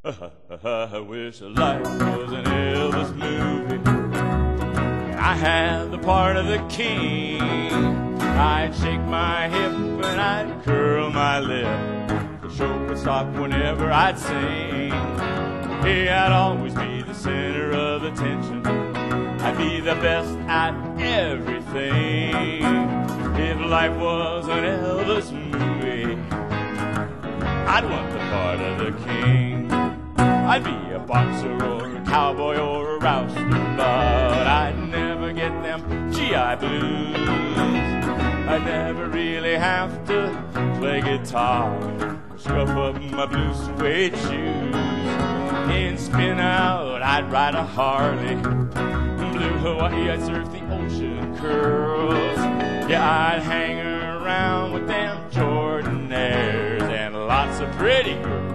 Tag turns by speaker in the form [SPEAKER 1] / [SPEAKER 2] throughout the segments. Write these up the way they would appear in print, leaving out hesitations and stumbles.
[SPEAKER 1] I wish life was an Elvis movie and I had the part of the king. I'd shake my hip and I'd curl my lip. The show would stop whenever I'd sing. Yeah, I'd always be the center of attention. I'd be the best at everything. If life was an Elvis movie, I'd want the part of the king. I'd be a boxer or a cowboy or a roustabout. I'd never get them GI blues. I'd never really have to play guitar or scruff up my blue suede shoes. In Spin Out, I'd ride a Harley. Blue Hawaii, I'd surf the ocean curls. Yeah, I'd hang around with them Jordanaires and lots of pretty girls.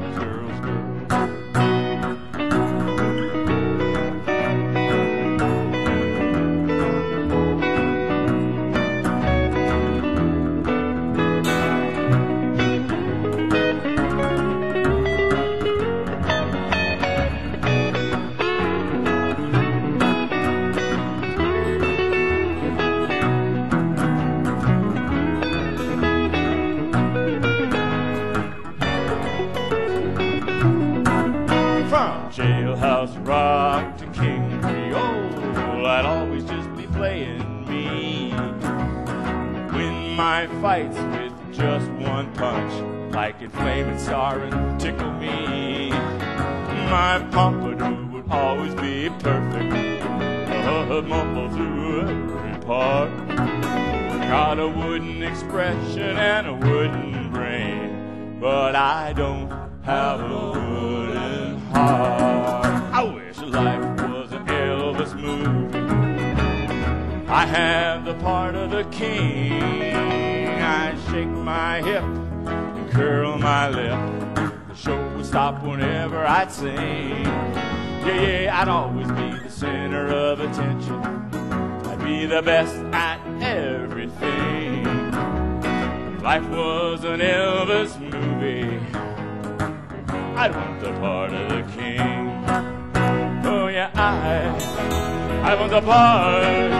[SPEAKER 1] From Jailhouse Rock to King Creole, I'd always just be playing me. Win my fights with just one punch, like in Flamin' Star and Tickle Me. My pompadour would always be perfect, mumble through every part. Got a wooden expression and a wooden brain, but I don't have a wooden heart. I wish life was an Elvis movie. I have the part of the king. I'd shake my hip and curl my lip. The show would stop whenever I'd sing. Yeah, I'd always be the center of attention. I'd be the best at everything. If life was an Elvis movie, I'd want the part of the king. Oh yeah, I want the part